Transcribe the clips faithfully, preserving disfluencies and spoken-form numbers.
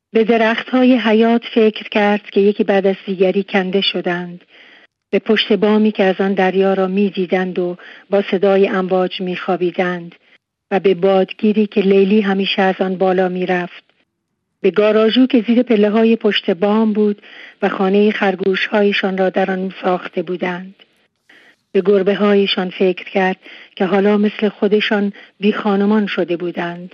به درخت‌های حیات فکر کرد که یکی بعد از دیگری کنده شدند. به پشت بامی که از آن دریا را می دیدند و با صدای امواج می خوابیدند و به بادگیری که لیلی همیشه از آن بالا می رفت. به گاراژو که زیر پله های پشت بام بود و خانه خرگوش هایشان را در آن ساخته بودند. به گربه هایشان فکر کرد که حالا مثل خودشان بی خانمان شده بودند.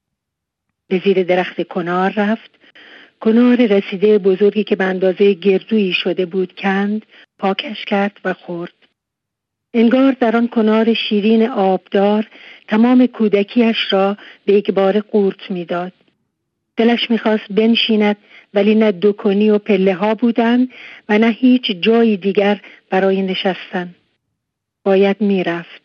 به زیر درخت کنار رفت. کنار رسیده بزرگی که به اندازه گردویی شده بود کند، پاکش کرد و خورد. انگار در آن کنار شیرین آبدار تمام کودکیش را به یک بار قورت می‌داد. دلش می‌خواست بنشیند، ولی نه دکانی و پله ها بودند و نه هیچ جای دیگر برای نشستن. باید می‌رفت.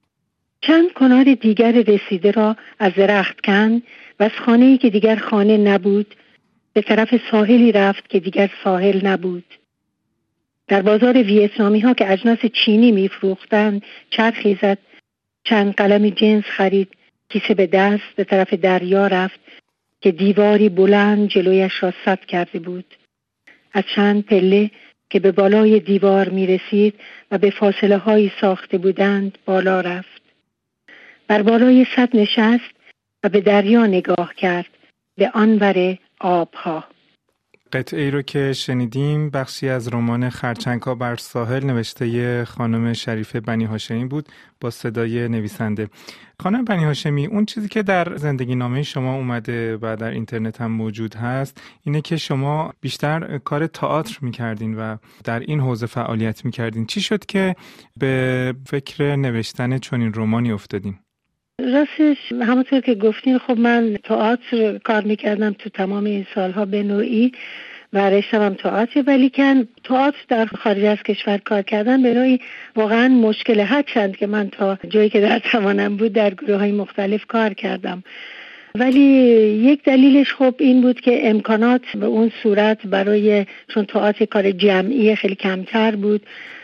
چند کنار دیگر رسیده را از درخت کند و از خانه‌ای که دیگر خانه نبود به طرف ساحلی رفت که دیگر ساحل نبود. در بازار ویتنامی ها که اجناس چینی می‌فروختند چرخی زد، چند قلم جنس خرید، کیسه به دست به طرف دریا رفت که دیواری بلند جلویش را سد کرده بود. از چند پله که به بالای دیوار می رسید و به فاصله هایی ساخته بودند بالا رفت. بر بالای سد نشست و به دریا نگاه کرد، به آنور آبها. قطعه ای رو که شنیدیم بخشی از رمان خرچنگ‌ها بر ساحل نوشته خانم شریفه بنی هاشمی بود با صدای نویسنده. خانم بنی هاشمی، اون چیزی که در زندگی نامه شما اومده و در اینترنت هم موجود هست اینه که شما بیشتر کار تئاتر میکردین و در این حوزه فعالیت میکردین. چی شد که به فکر نوشتن چنین رمانی افتادین؟ راستش همونطور که گفتین، خب من تئاتر کار میکردم تو تمام این سالها به نوعی و رشتم هم تئاتر، ولی که تئاتر در خارج از کشور کار کردن به نوعی واقعا مشکل، هرچند که من تا جایی که در توانم بود در گروه های مختلف کار کردم، ولی یک دلیلش خب این بود که امکانات به اون صورت برای، چون تئاتر کار جمعی خیلی کمتر بود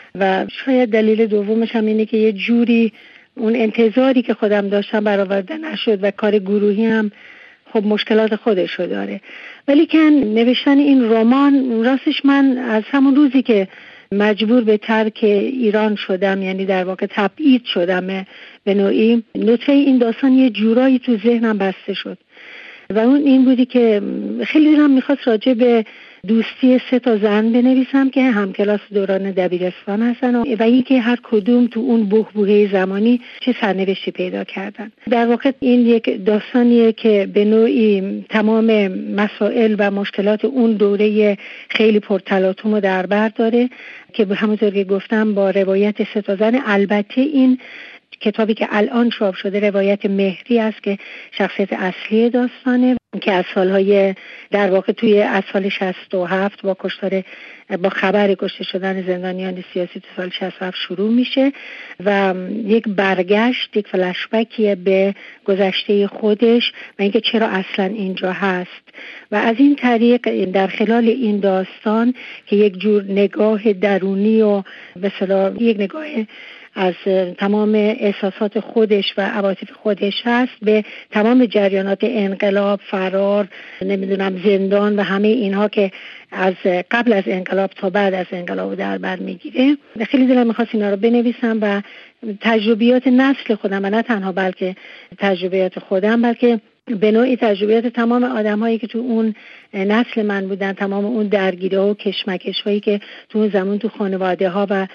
و شاید دلیل دومش هم اینه که یه جوری اون انتظاری که خودم داشتم برآورده نشد و کار گروهی هم خب مشکلات خودشو داره. ولی که نوشتن این رمان، راستش من از همون روزی که مجبور به ترک ایران شدم، یعنی در واقع تبعید شدم به نوعی، نطفه این داستان یه جورایی تو ذهنم بسته شد و اون این بودی که خیلی دلم میخواست راجع به دوستی سه تا زن بنویسم که همکلاس دوران دبیرستان هستن و اینکه هر کدوم تو اون بحبوحه زمانی چه سرنوشتی پیدا کردن. در واقع این یک داستانیه که به نوعی تمام مسائل و مشکلات اون دوره خیلی پرتلاطم رو در بر داره که همونطور که گفتم با روایت سه تا زن. البته این کتابی که الان چاپ شده روایت مهری است که شخصیت اصلی داستانه که از سالهای در واقع توی از سال شصت و هفت با کشتار با خبر کشته شدن زندانیان سیاسی تو سال شصت و هفت شروع میشه و یک برگشت، یک فلشبکیه به گذشته خودش و اینکه چرا اصلا اینجا هست و از این طریق در خلال این داستان که یک جور نگاه درونی و به اصطلاح یک نگاه از تمام احساسات خودش و عواطف خودش هست به تمام جریانات انقلاب، فرار، نمیدونم زندان و همه اینها که از قبل از انقلاب تا بعد از انقلاب در بر میگیره. خیلی دلم میخواست اینا رو بنویسم و تجربیات نسل خودم و نه تنها بلکه تجربیات خودم بلکه به نوعی تجربیات تمام آدم هایی که تو اون نسل من بودن، تمام اون درگیری ها و کشمکش هایی که تو اون زمان تو خانواده ها و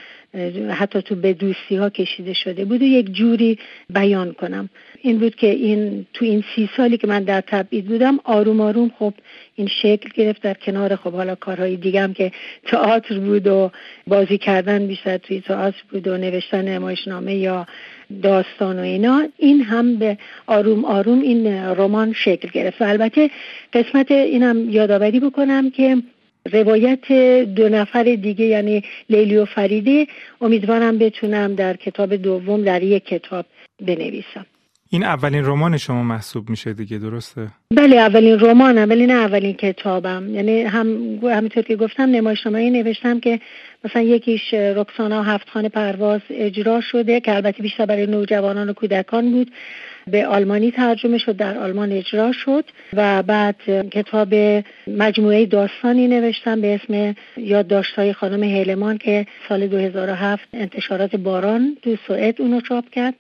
حتی تو به دوستی ها کشیده شده بود و یک جوری بیان کنم. این بود که این تو این سی سالی که من در تبعید بودم آروم آروم خب این شکل گرفت، در کنار خب حالا کارهای دیگه هم که تئاتر بود و بازی کردن بیشتر توی تئاتر بود و نوشتن نمایشنامه یا داستان و اینا، این هم به آروم آروم این رمان شکل گرفت. و البته قسمت اینم یادآوری بکنم که روایت دو نفر دیگه یعنی لیلی و فریده امیدوارم بتونم در کتاب دوم در یک کتاب بنویسم. این اولین رمان شما محسوب میشه دیگه، درسته؟ بله اولین رمانم، ولی نه اولین کتابم. یعنی هم همینطور که گفتم نمایشنامه‌ای نوشتم که مثلا یکیش رکسانا و هفت خانه پرواز اجرا شده که البته بیشتر برای نوجوانان و کودکان بود، به آلمانی ترجمه شد، در آلمان اجرا شد. و بعد کتاب مجموعه داستانی نوشتم به اسم یادداشت‌های خانم هیلمان که سال دو هزار و هفت انتشارات باران تو سوئد اونو چاپ کرد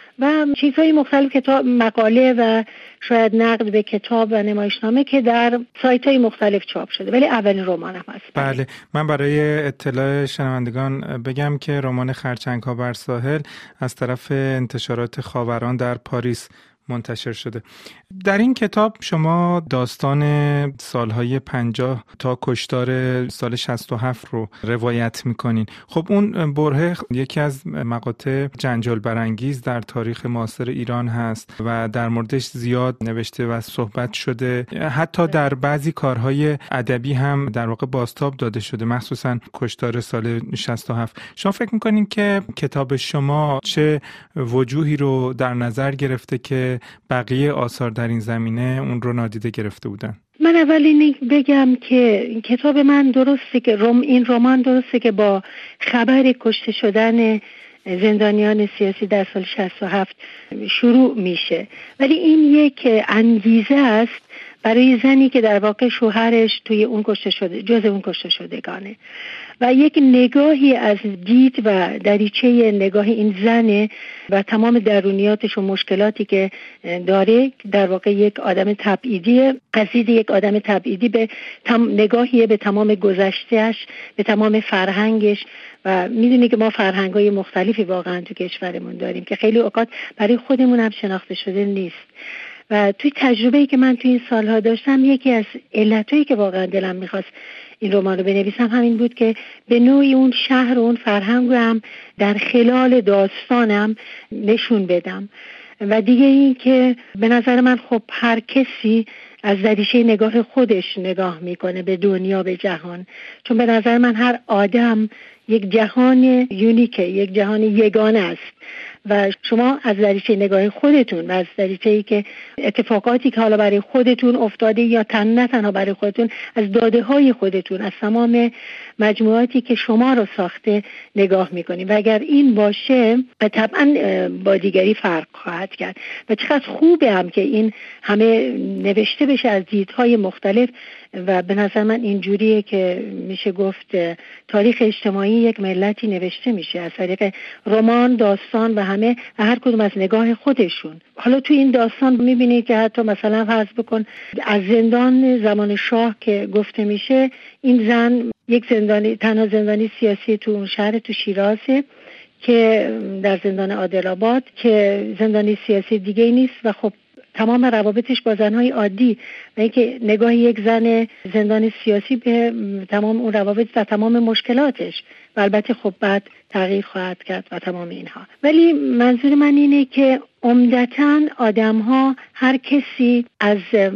و چیزهای مختلف، کتاب، مقاله و شاید نقد به کتاب و نمایشنامه که در سایت‌های مختلف چاپ شده، ولی اولین رمانم هست. بله، من برای اطلاع شنوندگان بگم که رمان خرچنگ‌ها بر ساحل از طرف انتشارات خاوران در پاریس منتشر شده. در این کتاب شما داستان سالهای پنجاه تا کشتار سال شصت و هفت رو روایت میکنین. خب اون برهه یکی از مقاطع جنجال برانگیز در تاریخ معاصر ایران هست و در موردش زیاد نوشته و صحبت شده، حتی در بعضی کارهای ادبی هم در واقع بازتاب داده شده، مخصوصا کشتار سال شصت و هفت. شما فکر میکنین که کتاب شما چه وجوهی رو در نظر گرفته که بقیه آثار در این زمینه اون رو نادیده گرفته بودن؟ من اولین بگم که کتاب من درسته که روم این رمان درسته که با خبر کشته شدن زندانیان سیاسی در سال شصت و هفت شروع میشه، ولی این یک انگیزه است برای زنی که در واقع شوهرش توی اون کشته شده، جز اون کشته شدگانه، و یک نگاهی از دید و دریچه نگاه این زنه و تمام درونیاتش و مشکلاتی که داره، در واقع یک آدم تبعیدی، قصید یک آدم تبعیدی به تم... نگاهیه به تمام گذشتهش، به تمام فرهنگش. و میدونی که ما فرهنگ‌های مختلفی واقعا تو کشورمون داریم که خیلی اوقات برای خودمون هم شناخته شده نیست. و توی تجربه‌ای که من توی این سالها داشتم، یکی از علتایی که واقعا دلم می‌خواست این رمان رو بنویسم همین بود که به نوعی اون شهر و اون فرهنگ رو هم در خلال داستانم نشون بدم. و دیگه این که به نظر من خب هر کسی از دریچه نگاه خودش نگاه میکنه به دنیا، به جهان، چون به نظر من هر آدم یک جهان یونیکه، یک جهان یگانه است و شما از دریچه نگاه خودتون و از دریچه‌ای که اتفاقاتی که حالا برای خودتون افتاده یا تن نه تنها برای خودتون، از داده های خودتون، از تمام مجموعاتی که شما رو ساخته نگاه میکنید. و اگر این باشه طبعا با دیگری فرق خواهد کرد. و چقدر خوبه هم که این همه نوشته بشه از دیدهای مختلف. و به نظر من اینجوریه که میشه گفت تاریخ اجتماعی یک ملتی نوشته میشه از طریق رمان، داستان و همه و هر کدوم از نگاه خودشون. حالا تو این داستان میبینید که حتی مثلا فرض بکن از زندان زمان شاه که گفته میشه، این زن یک زندانی، تنها زندانی سیاسی تو اون شهر تو شیرازه که در زندان عادل‌آباد که زندانی سیاسی دیگه نیست و خب تمام روابطش با زنهای عادی و اینکه نگاه یک زن زندان سیاسی به تمام اون روابط و تمام مشکلاتش و البته خب بعد تغییر خواهد کرد و تمام اینها. ولی منظور من اینه که عمدتاً آدم‌ها هر کسی از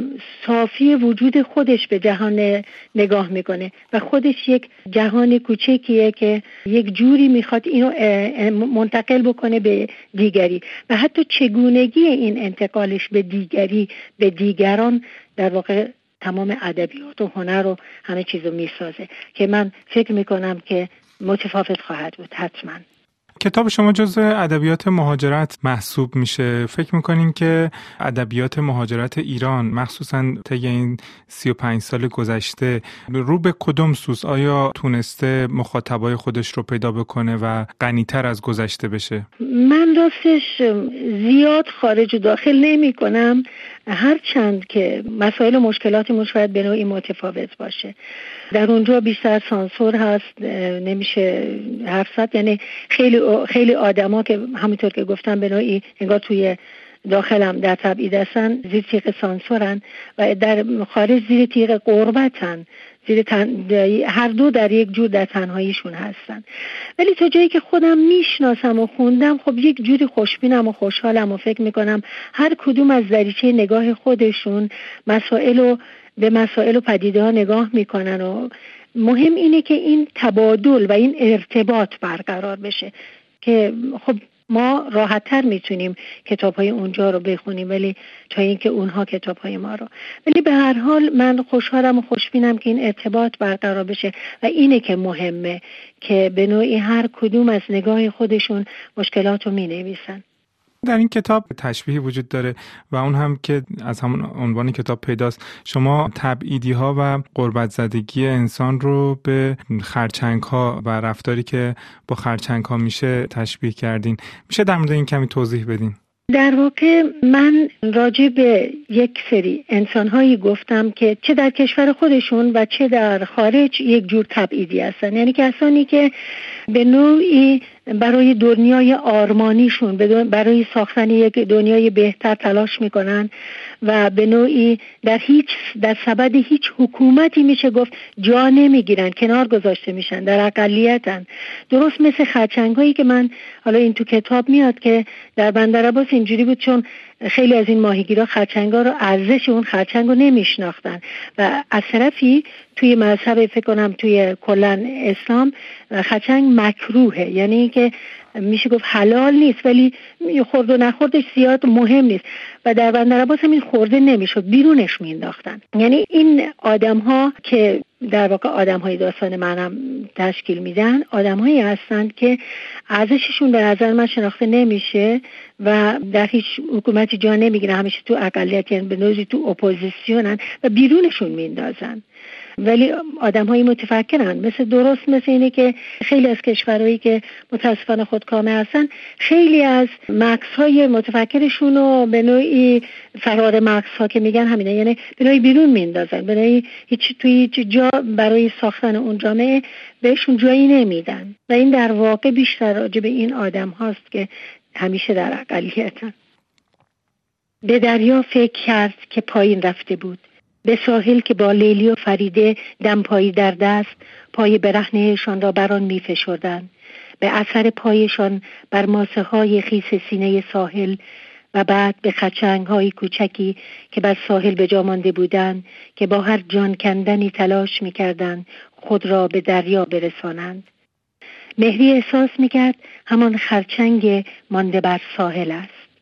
صافی وجود خودش به جهان نگاه میکنه و خودش یک جهان کوچکیه که یک جوری میخواد اینو منتقل بکنه به دیگری و حتی چگونگی این انتقالش به دیگری، به دیگران، در واقع تمام ادبیات و هنر و همه چیزو میسازه که من فکر میکنم که متفاوت خواهد بود حتما. کتاب شما جزو ادبیات مهاجرت محسوب میشه. فکر میکنین که ادبیات مهاجرت ایران مخصوصا طی این سی و پنج سال گذشته رو به کدوم سوز؟ آیا تونسته مخاطبای خودش رو پیدا بکنه و غنی‌تر از گذشته بشه؟ من راستش زیاد خارج و داخل نمی کنم، هر چند که مسائل و مشکلاتمون شاید به نوعی متفاوت باشه. در اونجا بیشتر سانسور هست، نمیشه حرف زد، یعنی خیلی خیلی آدما که همونطور که گفتم به نوعی انگار توی داخلم در تبعید هستن، زیر تیغ سانسورن و در خارج زیر تیغ غربتن، زیر تن... هر دو در یک جور در تنهاییشون هستن. ولی تا جایی که خودم میشناسم و خوندم، خب یک جوری خوشبینم و خوشحالم و فکر میکنم هر کدوم از دریچه نگاه خودشون مسائل و به مسائل و پدیده ها نگاه میکنن و مهم اینه که این تبادل و این ارتباط برقرار بشه که خب ما راحت‌تر میتونیم کتاب‌های اونجا رو بخونیم ولی تا اینکه اونها کتاب‌های ما رو. ولی به هر حال من خوشحالم و خوشبینم که این ارتباط برقرار بشه و اینه که مهمه که به نوعی هر کدوم از نگاه خودشون مشکلات رو می‌نویسن. در این کتاب تشبیهی وجود داره و اون هم که از همون عنوان کتاب پیداست. شما تبعیدی ها و غربت زدگی انسان رو به خرچنگ ها و رفتاری که با خرچنگ ها میشه تشبیه کردین. میشه در مورد این کمی توضیح بدین؟ در واقع من راجع به یک سری انسان‌هایی گفتم که چه در کشور خودشون و چه در خارج یک جور تبعیدی هستن، یعنی کسانی که به نوعی برای دنیای آرمانیشون برای ساختن یک دنیای بهتر تلاش میکنن و به نوعی در هیچ در سبد هیچ حکومتی میشه گفت جا نمیگیرن، کنار گذاشته میشن، در اقلیتن. درست مثل خرچنگ‌هایی که من حالا این تو کتاب میاد که در بندرعباس اینجوری بود، چون خیلی از این ماهیگیرا خرچنگا رو ارزش اون خرچنگ رو نمیشناختن و از طرفی توی مذهب فکر کنم توی کلن اسلام خرچنگ مکروهه، یعنی که میشه گفت حلال نیست ولی خورد و نخوردش زیاد مهم نیست و در بندرعباس هم این خورده نمیشد، بیرونش مینداختن. یعنی این آدم ها که در واقع آدم های داستان منم تشکیل میدن، آدم هایی هستند که ارزششون به نظر من شناخته نمیشه و در هیچ حکومتی جا نمیگیرن، همیشه تو اقلیت، یعنی به نوعی تو اپوزیسیونن و بیرونشون میندازن. ولی آدم های متفکرن، مثل درست مثل اینه که خیلی از کشورهایی که متاسفانه خودکامه هستن خیلی از مکس های متفکرشون رو به نوعی فرار مکس ها که میگن همینه، یعنی به نوعی بیرون میندازن، به نوعی هیچ توی هیچ جا برای ساختن اون جامعه بهشون جایی نمیدن و این در واقع بیشتر راجع به این آدم هاست که همیشه در اقلیتن. به دریا فکر کرد که پایین رفته بود، به ساحل که با لیلی و فریده دمپایی در دست پای برهنهشان را بران می فشردند، به اثر پایشان بر ماسه های خیس سینه ساحل و بعد به خرچنگ های کوچکی که بر ساحل به جا مانده بودند که با هر جان کندنی تلاش می کردند خود را به دریا برسانند. مهری احساس می کرد همان خرچنگ مانده بر ساحل است.